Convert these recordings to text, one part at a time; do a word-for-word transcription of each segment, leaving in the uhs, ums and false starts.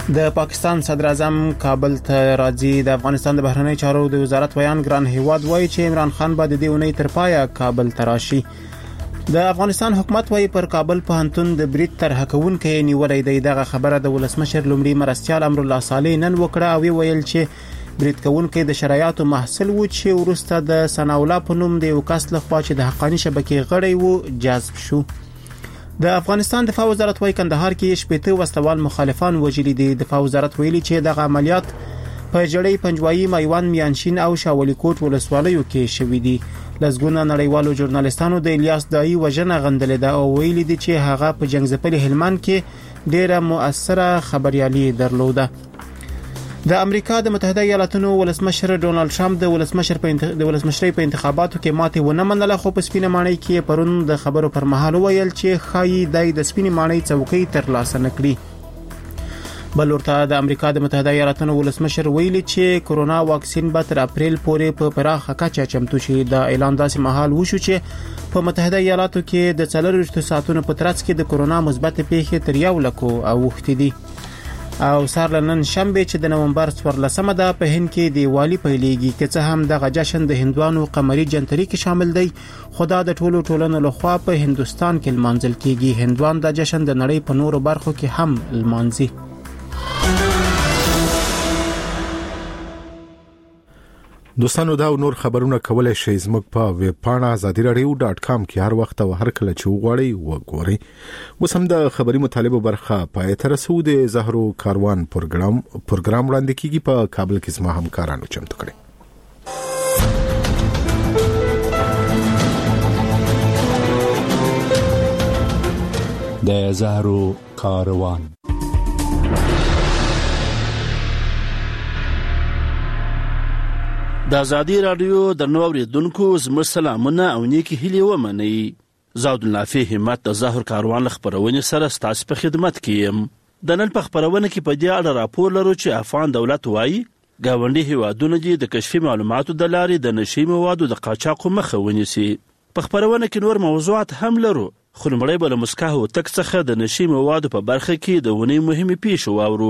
د پاکستان صدر اعظم کابل ته راځي. د افغانستان د بهرنی چارو د وزارت ویان ګران هیواد وایي چې عمران خان به د دې اونۍ تر پایه کابل ته راشي. د افغانستان حکومت وایي پر کابل پوهنتون د برید طرحه کوونکی نیولې دی. دغه خبره د ولسمشر لومړي مرستیال امرالله صالح نن وکړه او ویل چې برید کوونکی د شرایطو محصل و چې ورسته د ثنا الله په نوم د یو کس لخوا چې د حقاني شبکې غړی و جذب شو. د افغانستان دفاع وزارت وايي کندهار کې شپږ وسلوال مخالفان وژلي دي. دفاع وزارت ویلي چې دغه عملیات په جړۍ پنجوایي میوان میانشین او شاولی کوټ ولسوالیو کې شوې دي. لزګونه نړیوالو ژورنالیستانو د الیاس دای وژنه غندلې ده او ویلي دي چې هغه په جنگځپلي هلمند کې ډیره مؤثره خبريالي درلوده. د امریکا د متحده ایالاتونو ولسمشر ډونالد ټرمپ د ولسمشر په انتخ... د ولسمشرۍ په انتخاباتو کې ماته ونه منله، خو په سپینه ماڼۍ کې پرون د خبرو پر مهال ویل چې خایي د سپینه ماڼۍ څوکۍ تر لاسه نکړي. بل ورته د امریکا د متحده ایالاتونو ولسمشر ویلي چې کرونا واکسین به تر اپریل پورې په پراخه کچه چمتو شي. د اعلان داسې مهال وشو چې په متحده ایالاتو کې د څلور ساعتونو په ترڅ کې د کرونا مثبت پیښې تر یو لکو اوښتې دي. او سارلنن شنبه چې د نومبر څوارلسمه ده په هند کې دیوالی پیلېږي، که څه هم دغه جشن د هندوانو قمري جنتري کې شامل دی، خدا د ټولو ټولنو لخوا په هندستان کې لمانځل کېږي. هندوان د جشن د نړۍ په نورو برخو کې هم لمانځي. دوستانو دا نور خبرونه کولای شئ زموږ په ویب پاڼه آزادی رادیو ډاټ کام کې هر وخت او هر کله چې وغواړئ وګورئ. اوس هم د خبري مطالبه برخه پای تر رسو د زهرو کاروان پروګرام پروګرام وړاندې کیږي. په کابل کې زما همکارانو چمتو کړي. د زهرو کاروان د ازادي رادیو د نوو ریدونکو زموږ سلامونه او نیکی هیلې ومنئ. زاود النافع همت د زهر کاروان خبرونه سره ستاسو په خدمت کې يم. د نن په خبرونه کې په دې اړه راپور لرو چې افغان دولت وايي گاونډي هیوادونه د کشفي معلوماتو د لارې د نشي موادو د قاچاق مخه ونیسي. په خبرونه کې نور موضوعات هم لرو، خو لمړی به له مسکا او تک څخه د نشي موادو په برخه کې د ونې مهمه پیښه واورو.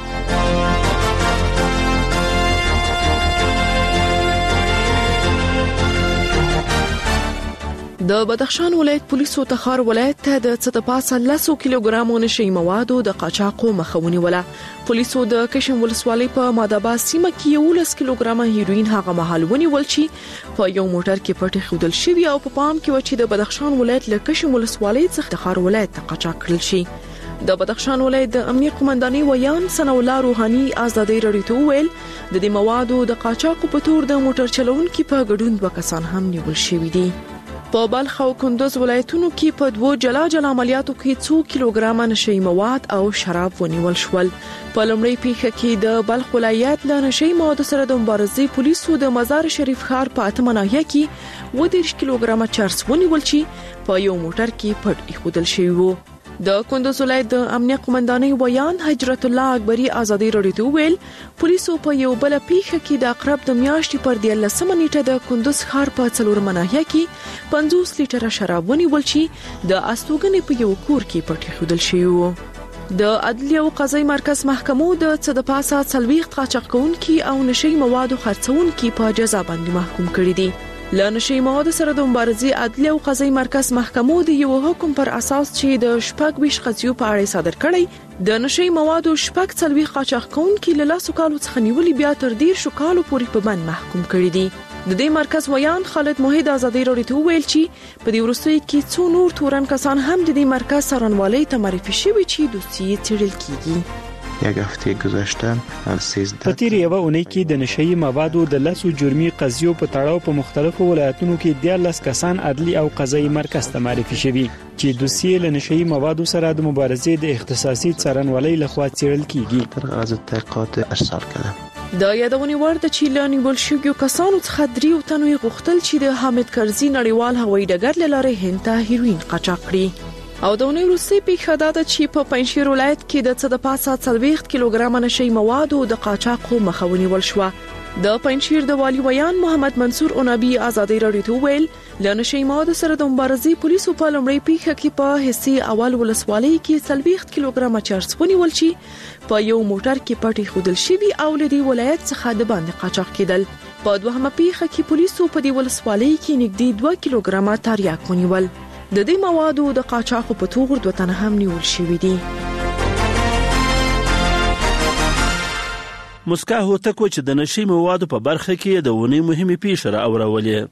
د بدخشان ولایت پولیسو تخار ولایت ته د څه د پاسه لسو کیلوګرامو نشي موادو د قاچاقو مخه ونیوله. پولیسو د کشم ولسوالۍ په ماده‌آباد سیمه کې یولس کیلوګرامه هیروین هغه مهال ونیول چې په یو موټر کې پټ خودل شوی او په پام کې و چې د بدخشان ولایت له کشم ولسوالۍ څخه تخار ولایت ته قاچاق کړل شي. د بدخشان ولایت د امنیت قومندانۍ ویان ثنا الله روحاني ازادي رادیو ته ویل د دې موادو د قاچاقو په تور د موټر چلوونکو په ګډون دوه کسان هم نیول شوي دي. په بلخ او کندوز ولایتونو کې په دوه جلا جلا عملیاتو کې څو کیلوګرام نشي مواد او شراب ونیول شول. په لومړی پیښه کې د بلخ ولایت له نشي موادو سره د مبارزې پولیسو د مزار شریف ښار په اتمه ناحیه کې و دېرش کیلوګرام چرس ونیول چې په یو موټر کې پټ ایښودل شوی وو. د کندوز ولایت د امنیت قومندانۍ ویان حجرت الله اکبری ازادي رادیو ته ویل پولیسو په یو بل پیښه کې د اقرب د میاشتې پر دیارلسمه نیټه د کندوز ښار په څلورمه ناحیه کې پنځوس لیټره شراب ونیول چې د استوګنې په یو کور کې پټ ایښودل شوی وو. د عدلیه او قضایي مرکز محکمو د څه د پاسه څلوېښت قاچاق کوونکي او نشي موادو خرڅونکي په جزا باندې محکوم کړي دي. له نشي موادو سره د مبارزې عدلیه او قضایي مرکز محکمو د یو حکم پر اساس چې د شپږ ویشت قضیو په اړه صادر کړی د نشي موادو شپږ څلوېښت قاچاق کوونکي له لاسو کالو څخه نیولي بیا تر ډیر شو کالو پورې په بند محکوم کړي دي. د دې مرکز ویان خالد موحد ازادي رادیو ته ویل چې په دې وروستیو کې څو نور تورن کسان هم د دې مرکز سرانوالۍ ته معرفي شوي چې دوسیې څېړل کیږي. یک هفته گذشته سیزده په تیر یو اونۍ کې د نشئی موادو د لسو جرمي قضیو په تړاو په مختلفو ولایتونو کې دیارلس کسان عدلی او قضایي مرکز ته معرفي شوي چې دوسیې له نشئی موادو سره د مبارزې د اختصاصي څارنوالۍ لخوا څېړل کیږي. تر غرض تحقیقات ارسال کړه. د یادونې وړ ده چې له نیول شویو کسانو څخه دریو تنو غوښتل چې د حامد کرزي نړیوال هوایي ډګر له لارې هند ته هیروین قاچاق کړي. او د اونۍ وروستۍ پیښه دا ده چې په پنجشیر ولایت کې د څه د پاسه څلوېښت کیلوګرام نشي موادو د قاچاقو مخه ونیول شوه. د پنځیر د والی ویان محمد منصور اونابي ازادي راډیو ته ویل لنشي مواد سره د مبارزې پولیسو په لمړی پیښه کې په حصي اول ولسوالۍ کې څلوېښت کیلوګرام چرس ونیول شي په یو موټر کې پټي خودل شوی او لدی ولایت څخه د باندې قاچاق کېدل. په دوهمه پیښه کې پولیسو په دې ولسوالۍ کې نږدې دوه کیلوګرام تریاک ونیول. د دې موادو د قاچاق په توګه دوه تنه هم نیول شوی دي. مسکا هوتکو چې د نشي موادو په برخه کې د ونی مهمه پیښه را اورولې.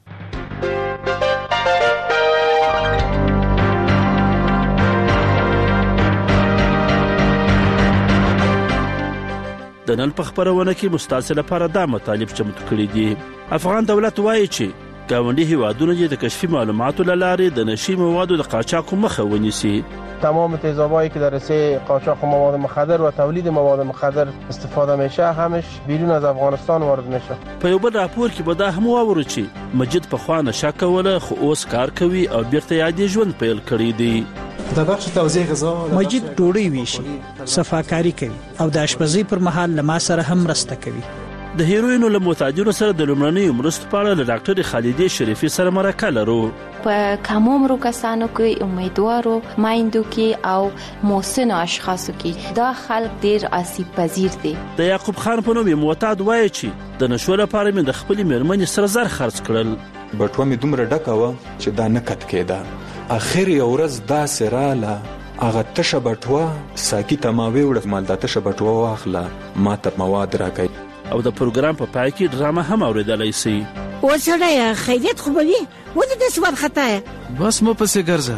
د نن په خبرونه کې مستعصل لپاره دا مطالب چمتو کړی دي. افغان دولت وایي چې ګاونډي هیوادونه د کشفي معلوماتو لاره د نشي موادو د قاچاق مخه ونیسي. تمام تیزابایی که در رسه قاچاق مواد مخدر و تولید مواد مخدر استفاده میشه همش بیرون از افغانستان وارد میشه. په یو بل راپور کې به دا هم واورو چې مجید په خوانه شک کوله خو اوس کار کوي او بیرته یادې ژوند پیل کړی دی. د بخش توزیع غذا مجید ډوډۍ ویشي، صفاکاری کوي او د اشپزۍ پر مهال له ما سره هم مرسته کوي. د هیروینو له متاجرو سره د لومړنۍ مرستو په اړه له ډاکټر خالدې شریفي سره مرکه لرو. په کم عمرو کسانو کې، امیدوارو مایندو کې او محسنو اشخاصو کې دا خلک ډیر آسیب پذیر دي. د یعقوب خان په نوم معتاد وایي چې د نشو لپاره مې د خپلې مېرمنې سره زر خرڅ کړل. بټوه مې دومره ډکه وه چې دا نه کت کېده. اخر یو ورځ داسې راله هغه تشه بټوه ساقي ته ما ویوړه مال دا تشه بټوه واخله ما ته مواد راکړي. او د پروګرام په پای کې ډرامه هم اوریدلای شي. و سړی خیریت خو به وي ولې داسې وارخطا یې؟ بس مو پسې ګرځه.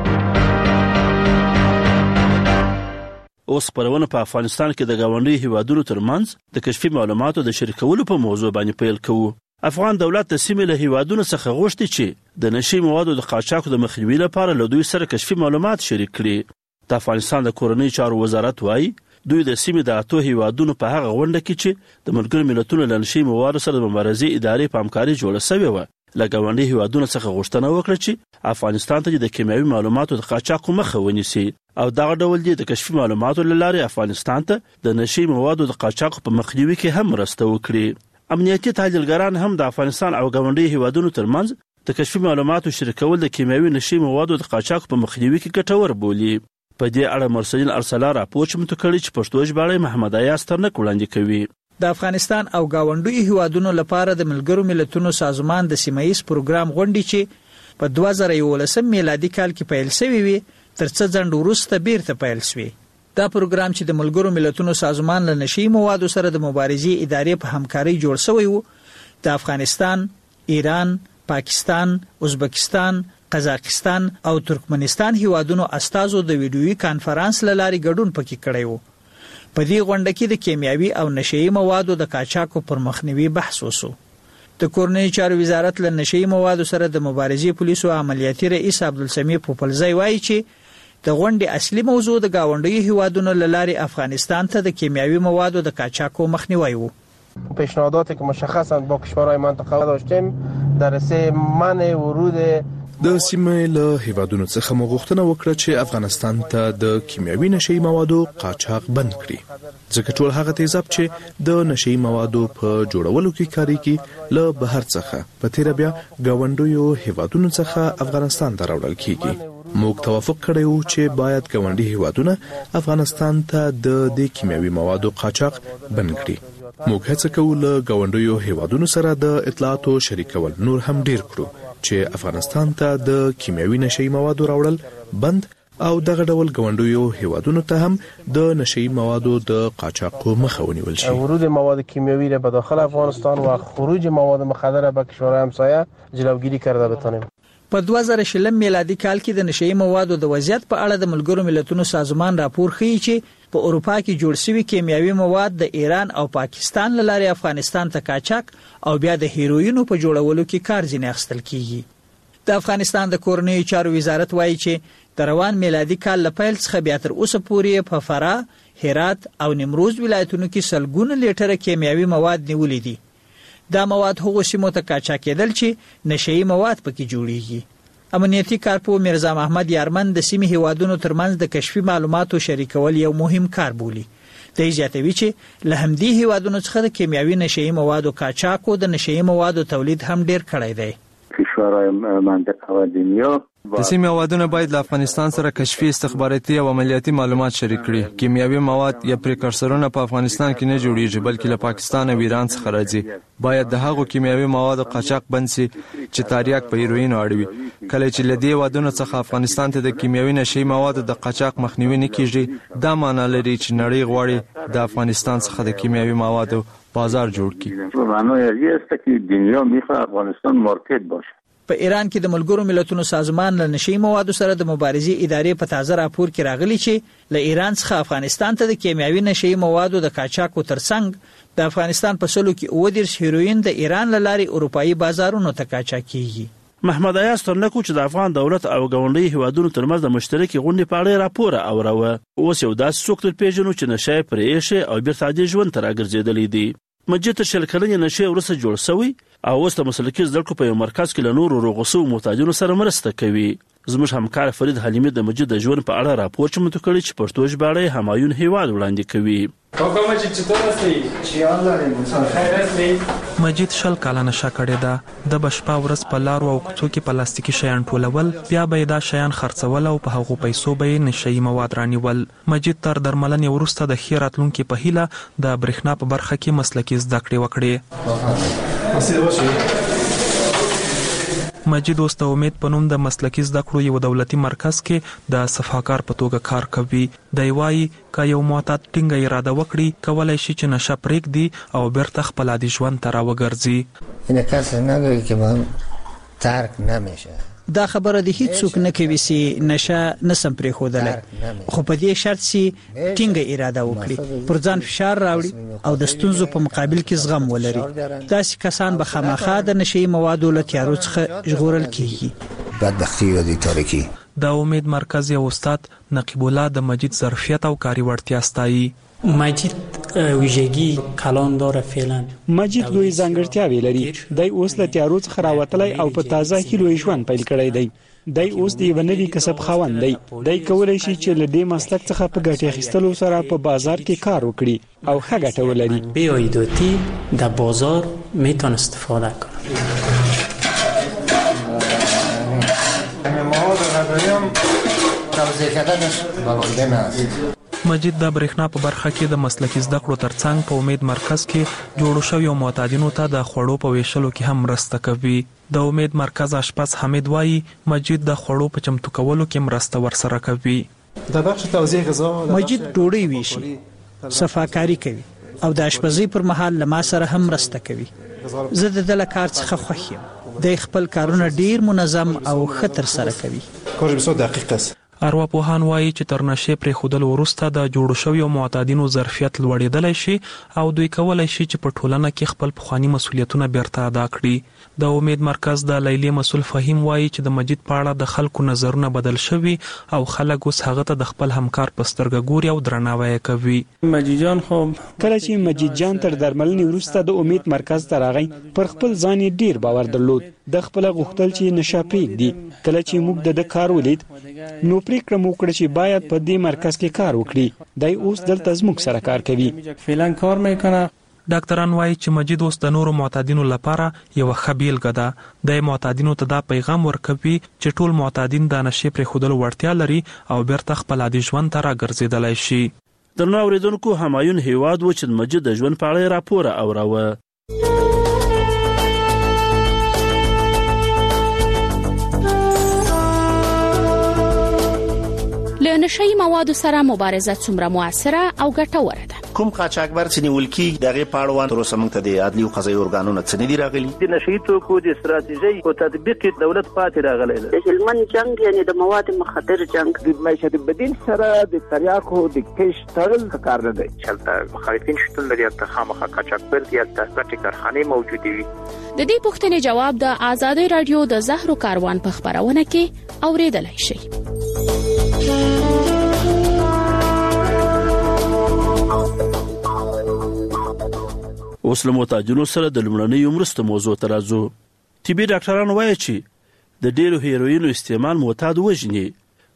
اوس خبرونه په افغانستان کې د ګاونډي هیوادونو ترمنځ د کشفي معلوماتو د شریکولو په موضوع باندې پیل کوو. افغان دولت د سیمې له هیوادونو څخه غوښتي چې د نشي موادو د قاچاق د مخنیوي لپاره له دوی سره کشفي معلومات شریک کړي. د افغانستان د کورنۍ چارو وزارت وایي دوی د سیمې د اتو هیوادونو په هغه غونډه کې چې د ملګرو ملتونو له نشي موادو سره د مبارزې ادارې په همکاري جوړه شوې وه له ګاونډي هیوادونو څخه غوښتنه وکړه چې افغانستان ته د کیمیاوي معلوماتو د قاچاق مخه ونیسي او دغه ډول دي د کشفي معلوماتو له لارې افغانستان ته د نشي موادو د قاچاق په مخنیوي کې هم مرسته وکړي. امنیتي تحلیلګران هم د افغانستان او ګاونډي هیوادونو ترمنځ د کشفي معلوماتو شریکول د کیمیاوي نشي موادو د قاچاق په مخنیوي کې ګټور بولي. په دې اړه مرسلین ارسلا راپور چمتو کړی چې پښتو ژباړه محمد ایاز ترنک وړاندې کوي. د افغانستان او ګاونډي هیوادونو لپاره د ملګرو ملتونو سازمان د سیمایي پروګرام غونډې چې په دوه زره یولسم میلادي کال کې پیل شوی وي تر څه ځنډ وروسته بیرته پیل شوی. دا پروګرام چې د ملګرو ملتونو سازمان له نشي موادو سره د مبارزې ادارې په همکاري جوړ شوی وو، د افغانستان، ایران، پاکستان، ازبکستان، قزاقستان او ترکمنستان هیوادونو استازو د ویډیویي کانفرنس لاري ګډون پکې کړی وو. په دې غونډه کې د کیمیاوي او نشي موادو د قاچاق پر مخنیوي بحث وشو. د کورنۍ چارو وزارت له نشي موادو سره د مبارزې پولیسو عملیاتي رئیس عبدالسمیع پوپلزی وایي چې د غونډې اصلي موضوع د ګاونډي هیوادونو لاري افغانستان ته د کیمیاوي موادو د قاچاق مخنیوي وو. پیشنهاداتی که مشخصا با کشورهای منطقه داشتیم در رسه منع ورود د سیمې له هیوادونو څخه مو غوښتنه وکړه چې افغانستان ته د کیمیاوي نشي موادو قاچاق بند کړي، ځکه ټول هغه تیزاب چې د نشي موادو په جوړولو کې کاریږي له بهر څخه په تیر بیا ګاونډیو هیوادونو څخه افغانستان ته راوړل کیږي. موږ توافق کړی وو چې باید ګاونډي هیوادونه افغانستان ته د دې کیمیاوي موادو قاچاق بند کړي. موږ هڅه کوو له ګاونډیو هیوادونو سره د اطلاعاتو شریکول نور هم ډیر کړو چې افغانستان ته د کیمیاوي نشي موادو راوړل بند او دغه ډول ګاونډیو هیوادونو ته هم د نشي موادو د قاچاق مخه ونیول شي. ورود مواد کیمیاوی را به داخل افغانستان و خروج مواد مخدر به کشورهای همسایه جلوگیری کرده بتانیم. په دوه زره شلم میلادي کال کې د نشي موادو د وضعیت په اړه د ملګرو ملتونو سازمان راپور ښیي چې په اروپا کې جوړ شوي کیمیاوي مواد د ایران او پاکستان له لارې افغانستان ته قاچاق او بیا د هیروینو په جوړولو کې کار ځینې اخیستل کیږي. د افغانستان د کورنۍ چارو وزارت وایي چې د روان میلادي کال له پیل څخه بیا تر اوسه پورې په فراه، هرات او نیمروز ولایتونو کې سلګونه لیټره کیمیاوي مواد نیولې دي. دا مواد هغو سیمو ته قاچاق کېدل چې نشئی مواد پکې جوړیږي. امنیتي کارپو مرزا محمد یارمن د سیمې هیوادونو ترمنځ د کشفي معلوماتو شریکول یو مهم کار بولي. د زیاتوي چې له همدې هیوادونو څخه د کیمیاوي نشئی موادو قاچاق او د نشئی موادو تولید هم ډیر کړی دی. کشورهای منطقه و دنیا د سیمې هیوادونه باید له افغانستان سره کشفي استخباراتي او عملیاتي معلومات شریک کړي. کیمیاوي مواد یا پریکورسرونه په افغانستان کې نه جوړیږي بلکې له پاکستان او ایران څخه راځي. باید د هغو کیمیاوي موادو قاچاق بند شي چې تریاک په هیروین اړوي. کله چې له دې هیوادونو څخه افغانستان ته د کیمیاوي نشئی موادو د قاچاق مخنیوي نه کیږي، دا معنی لري چې نړۍ غواړي د افغانستان څخه د کیمیاوي موادو بازار جوړ کړي. معنی یې است که دنیا میخواد افغانستان مارکت باشه. په ایران کې د ملګرو ملتونو سازمان له نشئی موادو سره د مبارزې ادارې په تازه راپور کې راغلي چې له ایران څخه افغانستان ته د کیمیاوي نشئی موادو د قاچاقو ترڅنګ د افغانستان په سلو کې اووه دېرش هیروین د ایران له لارې اروپایي بازارونو ته قاچاق کیږي. محمد ایاز ترنکو چې د افغان دولت او ګاونډي هیوادونو ترمنځ د مشترکې غونډې په اړه راپور اوروه، اوس یو داسې څوک تر پیژنو چې نشه یې پرې ایښې او بیرته عادي ژوند ته راګرځېدلی دی. مجید تر شل کلنې نشې وروسته جوړ شوی او اوس د مسلکي زده کړو په یو مرکز کې له نورو روغو شوو محتاجینو سره مرسته کوي. زموږ همکار فرید حلیمي د مجید د ژوند په اړه راپور چمتو کړی چې پښتو ژباړه یې همایون هیواد وړاندې کوي. مجید شل کاله نشه کړې ده. د بشپا ورځ په لارو او کوڅو کې پلاستیکي شیان ټولول، بیا به دا شیان خرڅول او په هغو پیسو به نشئی مواد رانیول. مجید تر درملنې وروسته د ښې راتلونکي په هیله د برېښنا په برخه کې مسلکي زده کړې وکړې. مجید اوس د امید په نوم د مسلکي زده کړو یو دولتي مرکز کې د صفاکار په توګه کار کوي. دی وایي که یو معتاد ټینګه اراده وکړي کولی شي چې نشه پرېږدي او بیرته خپل عادي ژوند ته راوګرځي. این کسی نگویی که من ترک نمیشه. دا خبره د هیڅ څوک نه کوي چې نشه نسم پرېښودلی، خو په دې شرط چې ټینګه اراده وکړي، پر ځان فشار راوړي او د ستونزو په مقابل کې زغم ولري. داسې کسان به خامخا د نشئی موادو له تیارو څخه ژغورل کیږي. بدبختی یا د تاریکی. د امید مرکز یو استاد نقیب الله د مجید ظرفیت او کاري وړتیا ستایي. مجید ویژگی کلان داره فعلا. مجید لوی ځانګړتیاوې لري. دی اوس له تیارو څخه راوتلی او په تازه هیلو ژوند پیل کړی دی. دی اوس د یو نوي کسب خاوند دی. دی کولی شي چې له دې مسلک څخه په ګټې اخیستلو سره په بازار کې کار وکړي او ښه ګټه ولري. بیایدوتی در بازار میتونه استفاده کنه. مواد غذایی هم توزیع کردنش بالاتر است. مجید د برېښنا په برخه کې د مسلکي زده کړو ترڅنګ په امید مرکز کې جوړو شویو معتادینو ته د خوړو په ویشلو کې هم مرسته کوي. د امید مرکز اشپز حمید وایي مجید د خوړو په چمتو کولو کې مرسته ورسره کوي. د بخش توزیع غذا مجید ډوډۍ ویشي، صفاکاري کوي او د اشپزۍ پر مهال له ما سره هم مرسته کوي. زه د ده له کار څخه خوښ یم. دی خپل کارونه ډیر منظم او ښه ترسره کوي. کار بسیار دقیق است. ارواپوهان وایي چې تر نشې پرېښودلو وروسته د جوړو شویو معتادینو ظرفیت لوړېدلی شي او دوی کولی شي چې په ټولنه کې خپل پخواني مسؤلیتونه بیرته ادا کړي. د امید مرکز د لیلی مسؤل فهیم وایي چې د مجید په اړه د خلکو نظرونه بدل شوي او خلک اوس هغه ته د خپل همکار په سترګه ګوري او درناوی کوي. مجید جان خو کله چې مجید جان تر درملنې وروسته د امید مرکز ته راغی پر خپل ځان یې ډیر باور درلود. د خپل غوښتل چې نشه پرېږدي. کله چې موږ د کار ولید نو پریکړه مو وکړه چې باید په دې مرکز کې کار وکړي. دی اوس دلته زموږ سره کار کوي. فعلا کار میکنه. ډاکټران وایي چې مجید اوس د نورو معتادینو لپاره یو ښه بیلګه ده. د معتادینو ته دا پیغام ورکوي چې ټول معتادین د نشې پرېښودلو وړتیا لري او بیرته خپل عادي ژوند ته راګرځېدلی شي. درنو اورېدونکو، همایون هیواد و چې مجید د ژوند په اړه راپور اوروه. له نشئی موادو سره مبارزه څومره موثره او ګټوره ده؟ کوم قاچاقبر چې نیول کیږي دغه پاړوان تر اوسه موږ ته د عدلي او قضایي ارګانونو څخه نه دی راغلي. د نشئی توکو د استراتیژي او تطبیق دولت پاتې راغلی دی. د هلمند جنگ یعنی د مواد مخدر جنگ د معیشت بدیل سره د تریاکو د کش تړل کار نه دی. چلته مخالفین شتون لري ته خامخا قاچاقبر دی ته ګټې کارخانه موجوده وي. د دې پوښتنې جواب د آزادۍ رادیو د زهرو کاروان په خبرونه کې اوریدلای شئ. اوس له معتادینو سره د لومړنیو مرستو موضوع ته راځو. طبي ډاکټران وایي چې د ډېرو هیروینو استعمال معتاد وژني.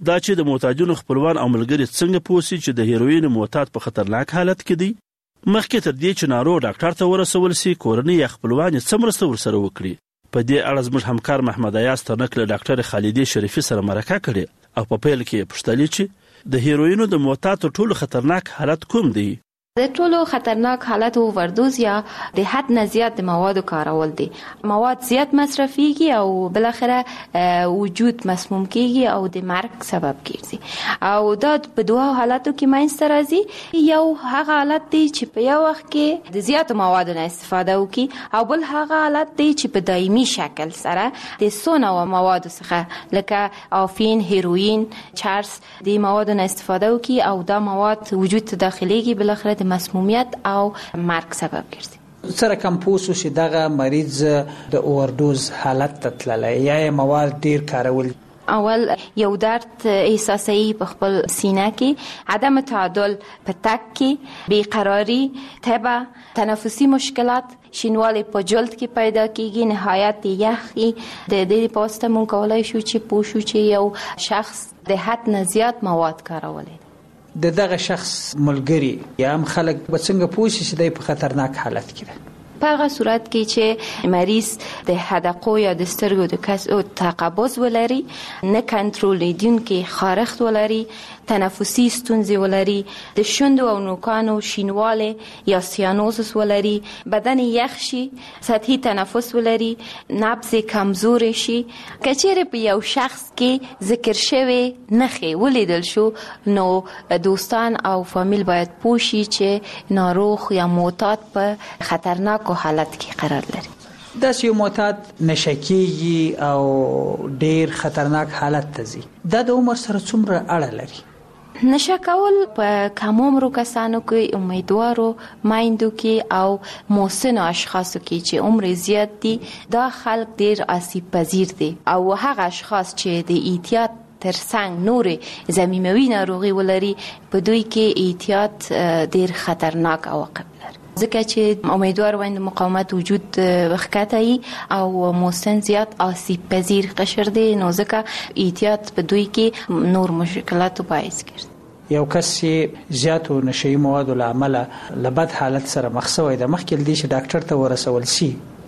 دا چې د معتادینو خپلوان او ملګري څنګه پوسی چې د هیروین معتاد په خطرناک حالت کې دی. مخکې تر دې چې ناروغ ډاکټر ته ورسول سي کورنۍ یا خپلوان یې څه مرسته ورسره وکړي. په دې اړه زموږ همکار محمد ایاز ترنک له ډاکټر خالدي شریفي سره مرکه کړې او په پیل کې یې پوښتلې چې د هیروینو د معتاد تر ټولو خطرناک حالت کوم دی. د ټولو خطرناک حالت اووردوز یا د حد نه زیات د موادو کارول دي. مواد زیات مصرفيږي او بل اخره وجود مسموم کیږي او د مرګ سبب کیږي. او دا په دوه حالاتو کې منځته راځي. یو هغه حالت دی چې په یو وخت کې د زیات موادو نه استفاده وکي او بل هغه حالت دی چې په دایمي شکل سره د سونه او موادو څخه لکه افین، هیروین، چرس د موادو نه استفاده وکي او دا مواد وجود ته داخليږي بل اخره د مسمومیت او مرګ سبب ګرځي. سره کم پوسو چې دغه مریض د اووردوز حالت ته تللی یا مواد ډیر کارول. اول یو درد احساسي په خپل سینه کې، عدم تعادل په تک کې، بیقراری، تبه، تنفسي مشکلات، شینوالی په جلد کې پیدا کیږي، نهایت یخي. د دې پوسټه مونږ کولای شو چې پوښو چې یو شخص د حد نه زیات مواد کارولي. د دغه شخص ملګری یا هم خلک به څنګه پوښي چې د په خطرناک حالت کې ده؟ په هغه صورت کې چې مریض د حدقو یا د سترګو د کسو تقبض ولري، نه کنټرولیدونکي خارښت ولري، تنفسي ستونزې ولري، د شوندو او نوکانو شینواله یا سیانوزس ولري، بدن یخ شي، سطحي تنفس ولري، نبض کمزور شي. کچېرې په یو شخص کې ذکر شوی نښې ولیدل شو نو دوستان او فامیل باید پوه شي چې ناروغ یا معتاد په خطرناک حالت کې قرار لري. داسې یو معتاد نشه کېږي او ډیر خطرناک حالت ته ځي. دا د عمر سره څومره اړه لري؟ نشه کول په کم عمرو کسانو کې، امیدوارو مایندو کې او محسنو اشخاصو کې چې عمر زیات دي، دا خلک ډیر آسیب پذیر دي او هغه اشخاص چې د احتیاط ترڅنګ نورې ضمیموي ناروغي ولري په دوی کې احتیاط ډیر خطرناک عواقب لري. ځکه چې امیدوار وایند مقاومت وجود وخکتای او محسن زیات آسیب پذیر قشر دی، نو ځکه احتیاط په دوی کې نور مشکلاتو باعث ګرځي. یو کس چې زیاتو نشئی موادو له امله له بد حالت سره مخ شوی د مخکې دی چې ډاکټر ته ورسول سي،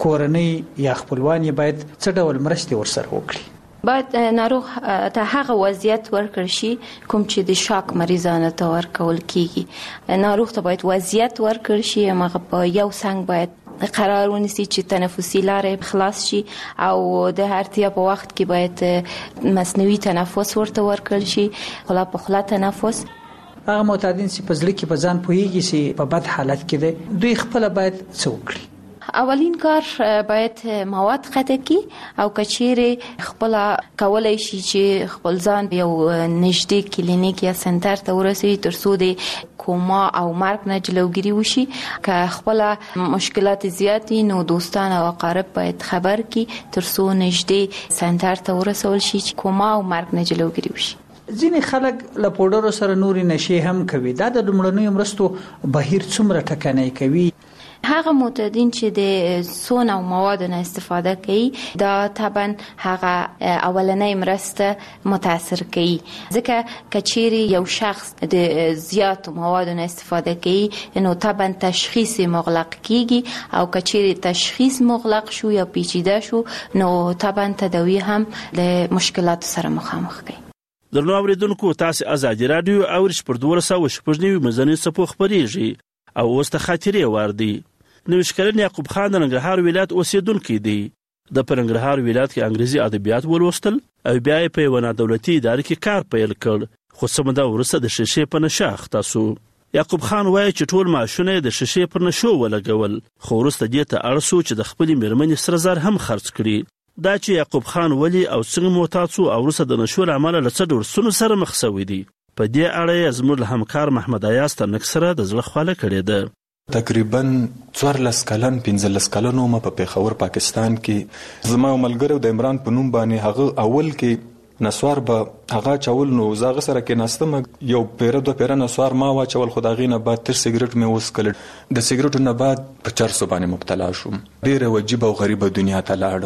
کورنۍ یا خپلوان یې باید څه ډول مرستې ورسره وکړي؟ باید ناروغ ته هغه وضعیت ورکړ شي کوم چې د شاک مریضانو ته ورکول کیږي. ناروغ ته باید وضعیت ورکړ شي، هغه په یو څنګ باید قرار ونیسي چې تنفسي لارې خلاص شي او د اړتیا په وخت کې باید مصنوعي تنفس ورته ورکړل شي، خلا په خلا تنفس. هغه معتادین چې په ځل کې په ځان پوهیږي چې په بد حالت کې دي، دوی خپل باید څه وکړي؟ اولین کار باید مواد قطع کی او کچېره خپل کولای شي چې خپل ځان یو نږدې کلینیک یا سنټر ته ورسوي ترڅو د کوما او مرګ نه جلوګیری وشي. که خپل مشکلات زیاتی نو دوستان او اقارب باید خبر کی ترڅو نږدې سنټر ته ورسول شي چې کوما او مرګ نه جلوګیری وشي. ځینې خلک له پوډرو سره نوري نشي هم کوي. دا د لومړنیو مرستو بهیر څومره ټکنۍ کوي؟ هغه معتادین چې د سون او موادو نه استفاده کوي دا طبعا هغه اولنۍ مرسته متاثر کوي، ځکه کچېری یو شخص د زیات موادو نه استفاده کوي نو طبعا تشخیص مغلق کیږي او کچېری تشخیص مغلق شو یا پیچیده شو نو طبعا تداوی هم د مشکلات سره مخامخ کوي. درنو اوریدونکو، تاسو آزادي رادیو او رشپړ دوه سوه شپږ نوي مزنی صفو خبريږي او اوس ته خاطرې واردي. نوښکرن یعقوب خان د ننګرهار ولایت اوسیدونکی دی. د ننګرهار ولایت کې انګریزي ادبیات ولوستل او بیا یې په یوه نادولتي ادارې کې کار پیل کړ، خو څه موده وروسته د شیشې په نشه اخته سو. یعقوب خان وایي چې ټول معاشونه د شیشې پر نشو ولګول، خو وروسته دې ته اړ سو چې د خپلې مېرمنې سره زر هم خرڅ کړي. دا چې یعقوب خان ولی او څنګه معتاد سو او وروسته د نشو له امله له څه ډول ستونزو سره مخ شوی دی، په دې اړه یې زموږ همکار محمد ایاز ترنک سره د زړه خواله کړې ده. تقریبا څوارلس کلن پنځلس کلن وم په پېښور پاکستان کې. زما یو ملګری د عمران په نوم باندې، هغه اول کې نسوار به هغه چول نو زاغه سره کې ناستم، یو پیره دو پیره نسوار ما واچول، خو دا غینه بعد تر سیګریټ مې وسکل. د سیګریټو نه بعد په چرسو باندې مبتلا شوم. ډیره عجیب او غریبه دنیا ته لاړم.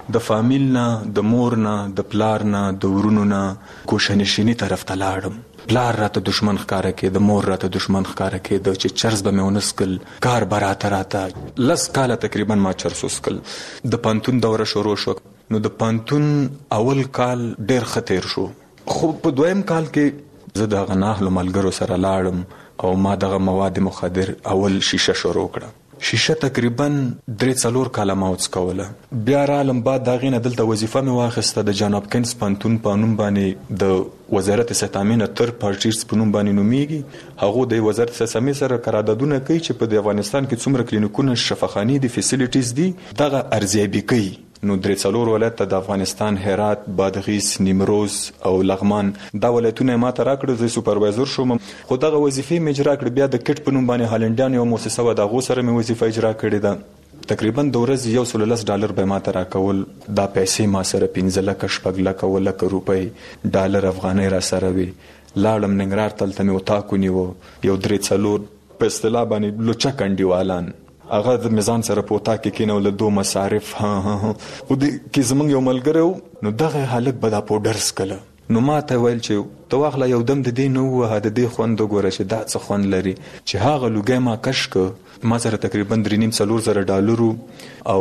د فامیل نه، د مور نه، د پلار نه، د ورونو نه کوشنشینی طرف ته لاړم. پلار راته دشمن ښکاره کېده، مور راته دشمن ښکاره کېده چې چرس به مې ونسکل، کار به راته راته. لس کاله تقریبا ما چرس وسکل. د پانتون دوره شروع شو. نو د پانتون اول کال ډېر ښه تېر شو، خو په دویم کال کې زه د هغه ناهلو ملګرو سره لاړم او ما دغه مواد مخدر اول شیشه شروع کړه. شیشه تقریبا درې څلور کاله ما وڅکوله. بیا رالم بعد د هغې نه دلته وظیفه مې واخیسته د جان هاپکنز پوهنتون په نوم باندې، د وزارت صحت تامین تر پارټیرز په نوم باندې نومیږي. هغو د وزارت صحت تامین سره قراردادونه کوي چې په د افغانستان کې څومره کلینیکونه، شفاخانې دي، فیسیلیټیز دي، دغه ارزیابي کوي. نو درې څلور ولایت ته د افغانستان هرات، بادغیس، نیمروز او لغمان دا ولایتونه ما ته راکړه. زه سوپروایزر شوم، خو دغه وظیفې مې اجرا کړې. بیا د کټ په نوم باندې هالنډیان یو مؤسسه وه، د هغو سره مې وظیفه اجرا کړې ده. تقریبا د ورځې یو سل لس ډالر به ما ته راکول. دا پیسې ما سره پنځه لکه، شپږ لکه، اوه لکه روپۍ، ډالر، افغانۍ را سره وي. لاړم ننګرهار، تلته مې اتاق ونیو. یو درې څلور په اصطلاح باندې لوچه کنډیوالان، هغه د میزان سره په اتاق کې کېنول، د دو مصارف ها ها ها خو د کې زمونږ یو ملګری و، نو دغه هلک به دا پوډر څکله. نو ما ته ویل چې ته واخله یو دم د دې نه ووهه، د دې خوند وګوره چې دا څه خوند لري. چې هغه لوګی ما کش که، ما سره تقریبا درې نیم څلور زره ډالرو او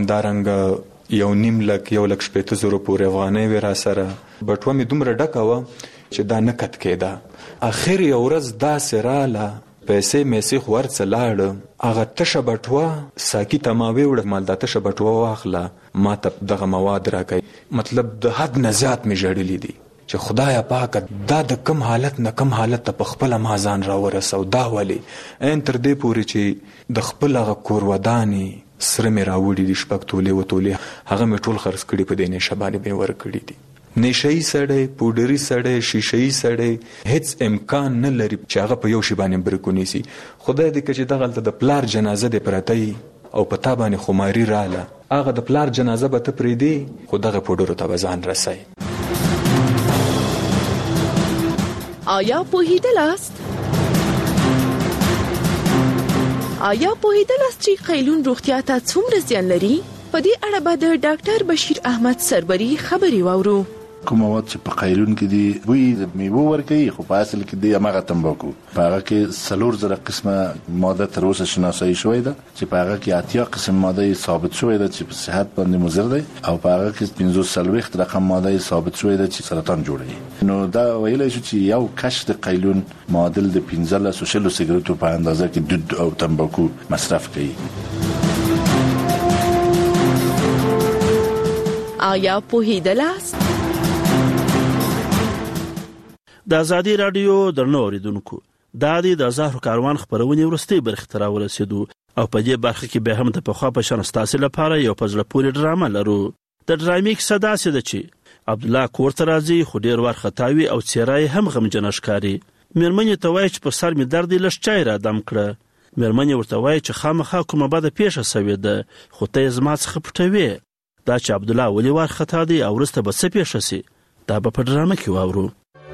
همدارنګه یو نیم لک، یو لک شپېته زرو پورې افغانۍ وې را سره. بټوه مې دومره ډکه وه چې دا نه کت کېده. اخر یو ورځ داسې راله، پیسې میسې خو ورڅه لاړه، هغه تشه بټوه ساقي ته ما ویوړه، مال دا تشه بټوه واخله، ما ته دغه مواد راکوي. مطلب د حد نه زیات مې ژړلي دي چې خدایا پاکه دا د کم حالت نه کم حالت ته په خپله ما ځان راورسو. دا ولې این تر دې پورې چې د خپل هغه کور ودانې سره مې راوړي دي، شپږ تولې و تولې، هغه مې ټول خرڅ کړي، په دې نشه باندې مې ورکړي دي. نشه‌ای سړی، پوډري سړی، شیشه‌ای سړی هیڅ امکان نه لري چې هغه په یو شي باندې برکونی سي. خدای دې که چې دغلته د پلار جنازه دې پرته وي او په تا باندې خماري راله، هغه د پلار جنازه به ته پرېږدې، خو دغه پوډرو ته به ځان رسوي. آیا پوهېدلاست؟ آیا پوهېدلاست چې قیلون روغتیا ته څومره زیان لري؟ په دې اړه به د ډاکټر بشیر احمد سربري خبرې واورو. کوم مواد چې په قیلون کې دي بوی د میوه ورکوي، خو په اصل کې دی هماغه تمباکو. په هغه کې څلور زره قسمه ماده تر اوسه شناسایی شوې ده، چې په هغه کې اتیا قسم ماده ثابت شوې ده چې په صحت باندې مضر دی، او په هغه کې پنځوس څلوېښت رقم ماده ثابت شوې ده چې سرطان جوړوي. نو دا ویلی شو چې یو کش د قیلون معادل د پنځلسو شلو سیګریټو په اندازه کې دود او تمباکو مصرف کوي. آیا پوهېدلاست؟ د ازادي رادیو درنو اوریدونکو، دا د زهرو کاروان خبرونه ورستي برخه تر ورسېدو او په دې برخه کې به هم د پخوا په شان ستاسو لپاره یو پزړه پورې ډرامه لرو. د ډرامې کیسه داسې ده چې عبدالله کور ته راځي، خو ډیر ورختاوي او څیرای هم غمجن ښکاري. مېرمنې ته وایي چې په سر مې درد لږ چای را دم کړه. مېرمنې ورته وایي چې خامخا کومه بده پیښه سوې ده، خو ته یې زما څخه پټوې. دا چې عبدالله ولې ورختا دی او وروسته به څه پیښه سي، دا به په ډرامه کې واورو.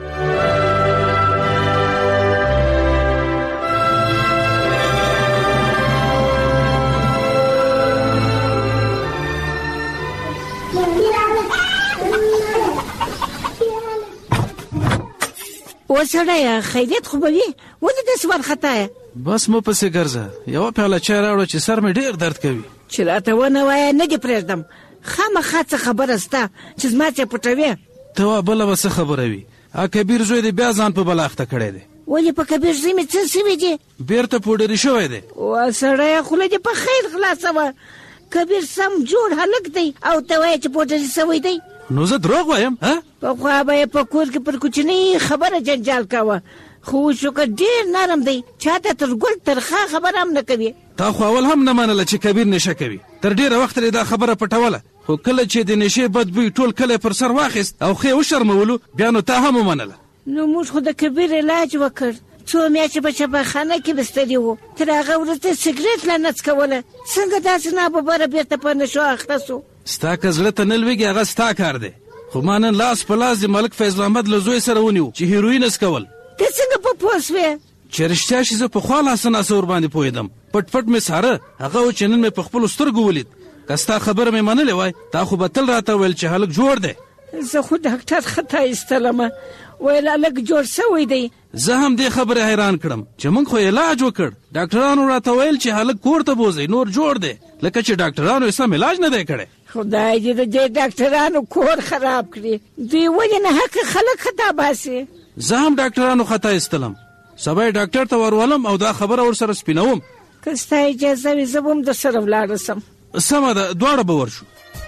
وسړی خیریت خو به وي، ولې داسې وارخطایه؟ بس مو پسې ګرځه، یوه پیاله چای راوړه چې سر مې ډېر درد کوي. چې راته ونه وایه نه دې پرېږدم، خامخا څه خبره سته چې زما څه پټوې؟ ته وا بله به څه خبره وي؟ ا کبیر زوی دې بیا ځان په بله اخته کړی دی. ولې په کبیر زوی مې څه سوي دي؟ بېرته پوډري شوی دی. وسړیه خوله دې په خیر خلاصوه، کبیر سم جوړ هلک دی او ته وایې چې پوډري سوی دی. نو زه دروغ وایم؟ پخوا به یې په کور کې پر کوچنۍ خبره جنجال کوه، خو شکر ډېر نرم دی، چاته تر ګل ترخه خبره هم نه کوي. تا خو اول هم نه منله چې کبیر نشه کوي، تر ډېره وخته دا خبره پټوله، خو کله چې د نشې بد بوی ټول کلی پر سر واخیست او ښې وشرمولو، بیا نو تا هم ومنله. نو موږ خو د کبیر علاج وکړ، څو میاشتې په شفاخانه کې بستري وو، تر هغه وروسته سګرټ لا نه څکوله. څنګه داسې ناببره بېرته په نشو اخته سو؟ ستا که زړه ته نه لوېږي هغه ستا کار دی، خو ما نن لاس په لاس د ملک فیض محمد له زوی سره ونیو چې هیروین څکول. ته څنګه په پوه سوې؟ چې رښتیا شي زه پخوا لاسه ناسه ورباندې پوهېدم، پټ پټ مې څاره، هغه و چې نن مې په خپلو سترګو ولید. کستا خبره مې منلې وای تا خو به تل راته ویل چې هلک جوړ دی. زه خو ډاکټر خطا ایستلم ویل هلک جوړ شوی دی. زه هم دې خبرې حیران کړم چې موږ خو علاج وکړ ډاکټرانو راته ویل چې هلک کور ته بوځئ نور جوړ دی لکه چې ډاکټرانو یې سم علاج نه دی کړی. خدای دې د دې ډاکټرانو کور خراب کړي دوی ولې نه حق خلک خطا باسي. زه هم ډاکټرانو خطا ایستلم سبا یې ډاکټر ته ورولم او دا خبره ورسره سپینوم. که ستا اجازه وي زه به هم درسره ولاړه سم. سمه ده دواړه به ورشو.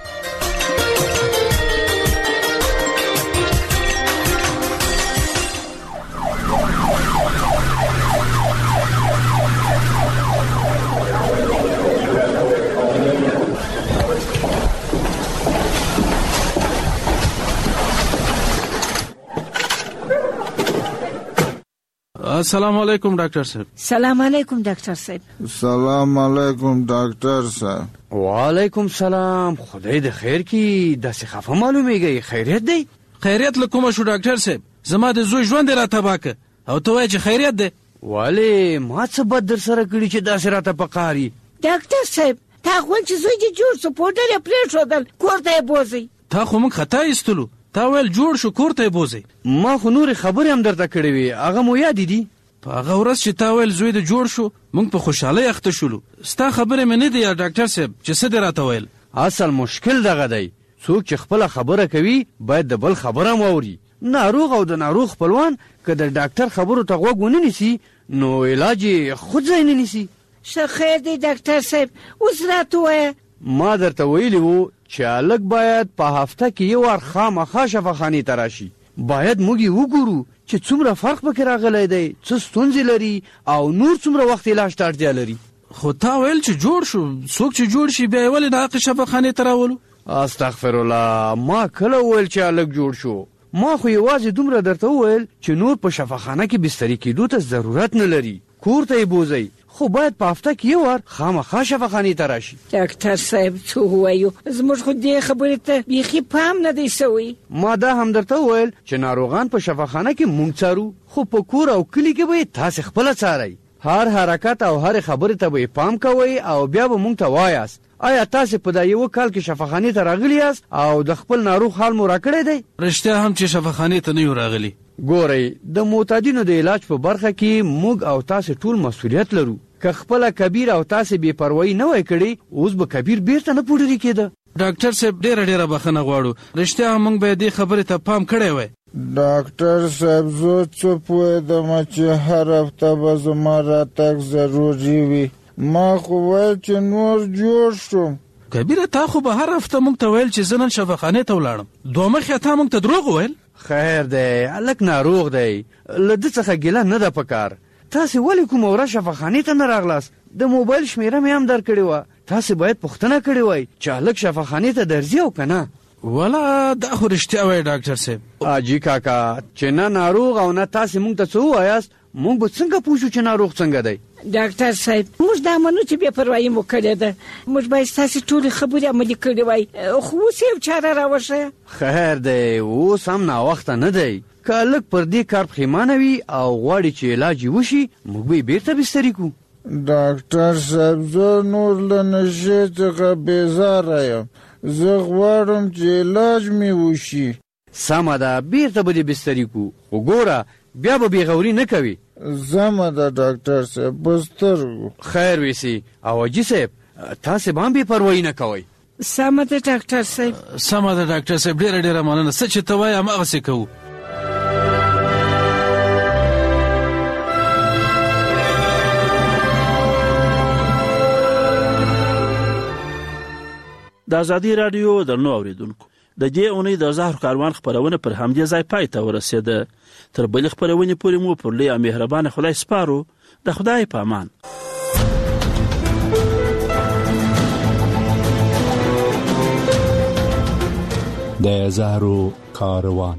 السلام علیکم ډاکټر صاحب. سلام علیکم ډاکټر صاحب. سلام علیکم ډاکټر صاحب. وعلیکم سلام. خدای د خیر کی داسې خفه معلومیږي خیریت دی؟ خیریت لکومه شو ډاکټر صاحب زما د زوی ژوند را تباکه او ته وایې چې خیریت دی. والي ما څه بد در سره کړی چې داسې راته پکاري؟ ډاکټر صاحب تا خو چې زوی دې جوړ شو پوډر یې پرېښودل کور ته یې بوځئ. تا خو موږ خطا ایستلو تا ویل جوړ شو کور ته یې بوځئ. ما خو نورې خبرې هم درته کړې وې هغه مو یاد دي؟ په هغه ورځ چې تا ویل زوی د جوړ شو موږ په خوشحالۍ اخته شولو. ستا خبرې مې نه دی یا ډاکټر صاحب چې څه دې راته ویل؟ اصل مشکل دغه دی څوک چې خپله خبره کوي باید د بل خبره هم واوري. ناروغ او د ناروغ خپلوان که د ډاکټر خبرو ته غوږ ونه نیسي نو علاج یې خود ځای نه نیسي. ښه خیر دی ډاکټر صاحب اوس راته ووایه. ما درته ویلي وو چې هلک باید په هفته کې یو وار خامخا شفاخانې ته راشي. باید موږ یې وګورو چې څومره فرق پکې راغلی دی څه ستونزې لري او نور څومره وخت علاج ته اړتیا لري. خو تا ویل چې جوړ شو څوک چې جوړ شي بیا یې ولې د حق شفاخانې ته راولو؟ استغفرالله ما کله ویل چې هلک جوړ شو؟ ما خو یوازې دومره درته وویل چې نور په شفاخانه کې بستري کېدو ته ضرورت نه لري کور ته یې بوځئ خو باید په هفته کې یو وار خامخا شفاخانې ته راشي. ډاکټر صاحب څه ووایو زموږ خو دې خبرې ته بیخي پام نه دی سوی. ما دا هم درته وویل چې ناروغان په شفاخانه کې مونږ څارو خو په کور او کلي کې به یې تاسې خپله څارئ. هر حرکت او هر خبرې ته به یې پام کوئ او بیا به مونږ ته وایاست آیا تاسې په دا یوه کال کې شفاخانې ته راغلي یاست او د خپل ناروغ حال مو راکړی دی؟ رښتیا هم چې شفاخانې ته نه یو راغلي. ګورئ د معتادینو د علاج په برخه کې موږ او تاسې ټول مسؤلیت لرو. که خپله کبیر او تاسې بې پروایي نه وای کړې اوس به کبیر بیرته نه پوډري کېده. ډاکټر صاحب ډېره ډېره بخښنه غواړو رښتیا هم موږ به دې خبرې ته پام کړی وای. ډاکټر صاحب زه څه پوهېدم چې هر هفته به زما راتګ ضروري وي. ما خو ویل چې نور جوړ شوم. کبیره تا خو به هر هفته موږ ته ویل چې زه نن شفاخانې ته ولاړم دوه مخې تا موږ ته دروغ وویل. خیر دی هلک ناروغ دی له ده څخه ګیله نه ده پکار. تاسې ولې کومه ورځ شفاخانې ته نه راغلاست؟ د موبایل شمیره مې هم درکړې وه تاسې باید پوښتنه کړې وای چې هلک شفاخانې ته درځي او که نه. والا دا خو رښتیا وایي ډاکټر صاحب. حاجي کاکا چې نه ناروغ او نه تاسې موږ ته څه ووایاست موږ به څنګه پوه شو چې ناروغ څنګه دی؟ ډاکټر صاحب موږ دا منو چې بې پروایي مو کړې ده موږ باید ستاسې ټولې خبرې عملي کړې وای خو اوس یو چاره راوښیه. خیر دی اوس هم ناوخته نه دی. که هلک پر دې کار پښیمانه وي او غواړي چې علاج یې وشي موږ به یې بېرته بستري کړو. ډاکټر صاحب زه نور له نشې څخه بېزاره یم زه غواړم چې علاج مې وشي. سمه ده بېرته به دې بستري کړو خو ګوره بیا به بېغوري نه کوي. زمه ده ډاکټر صاحب په سترګو. خیر ویسي او حاجي صاحب تاسې به هم بې پروایي نه کوئ. سمه ده ډاکټر صاحب. سمه ده ډاکټر صاحب ډېره ډېره مننه څه چې ته وایې هماغسې کوو. د ازادي راډیو درنو اوریدونکو د دې اونۍ د زهر کاروان خبرونه پر همدې ځای پای ته ورسېده. تر بلې خبرونې پورې مو پر لوی او مهربانه خدای سپارو. د خدای په امان. د زهرو کاروان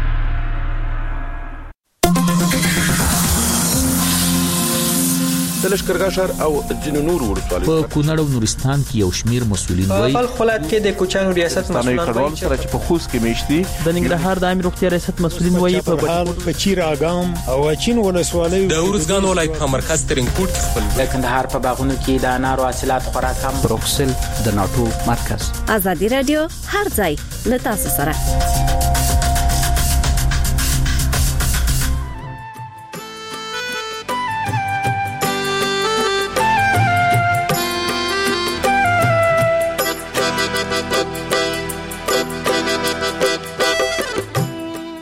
د د لشکرګاه ښار او ځینو نور ولسوالیو په کونړ او نورستان کې یو شمیر مسؤلین وایي په بلخ ولایت کې د کوچانو ریاست مسؤلان وایي چې په خوست کې میشتي د ننګرهار د عامه روغتیا ریاست مسؤلین وایي په پچیر اګام او اچین ولسوالۍ د ورزګان ولایت په مرکز ترینکوټ خپل د کندهار په باغونو کې د انارو حاصلات خورا کم. بروکسل د ناتو مرکز. ازادي رادیو هر ځای له تاسو سره.